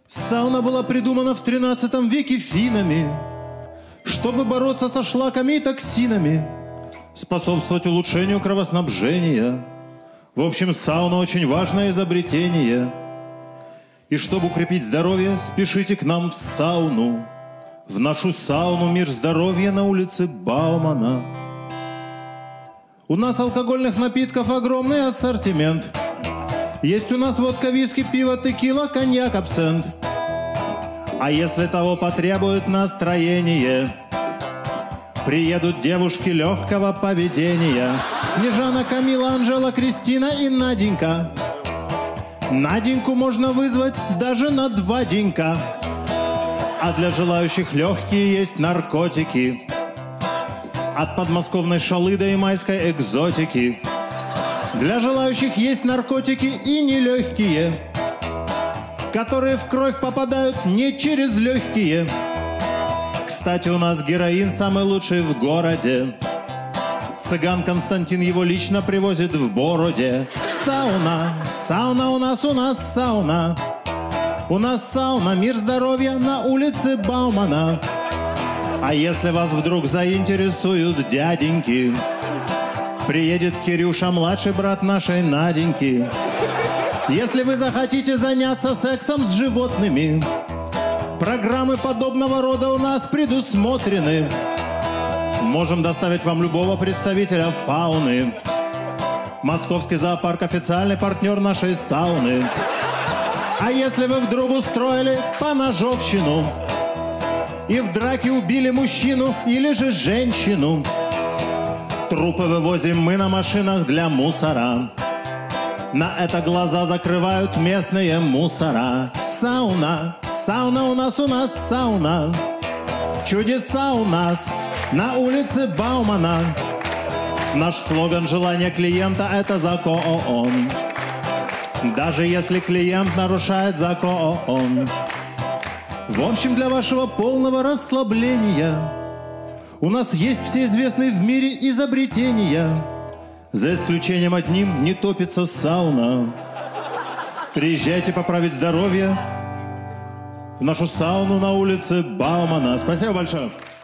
Сауна была придумана в 13 веке финнами, чтобы бороться со шлаками и токсинами, способствовать улучшению кровоснабжения. В общем, сауна очень важное изобретение. И чтобы укрепить здоровье, спешите к нам в сауну. В нашу сауну «Мир здоровья» на улице Баумана. У нас алкогольных напитков огромный ассортимент. Есть у нас водка, виски, пиво, текила, коньяк, абсент. А если того потребует настроение, приедут девушки легкого поведения. Снежана, Камила, Анжела, Кристина и Наденька. Наденьку можно вызвать даже на 2 денька. А для желающих легкие есть наркотики. От подмосковной шалыды и майской экзотики. Для желающих есть наркотики и нелегкие, которые в кровь попадают не через легкие. Кстати, у нас героин самый лучший в городе. Цыган Константин его лично привозит в бороде. Сауна, сауна у нас сауна. У нас сауна «Мир здоровья» на улице Баумана. А если вас вдруг заинтересуют дяденьки, приедет Кирюша, младший брат нашей Наденьки. Если вы захотите заняться сексом с животными, программы подобного рода у нас предусмотрены. Можем доставить вам любого представителя фауны. Московский зоопарк – официальный партнер нашей сауны. А если вы вдруг устроили поножовщину и в драке убили мужчину или же женщину, трупы вывозим мы на машинах для мусора. На это глаза закрывают местные мусора. Сауна, сауна у нас сауна. Чудеса у нас на улице Баумана. Наш слоган «Желание клиента» — это закон. Даже если клиент нарушает закон. В общем, для вашего полного расслабления у нас есть все известные в мире изобретения. За исключением одним: не топится сауна. Приезжайте поправить здоровье в нашу сауну на улице Баумана. Спасибо большое.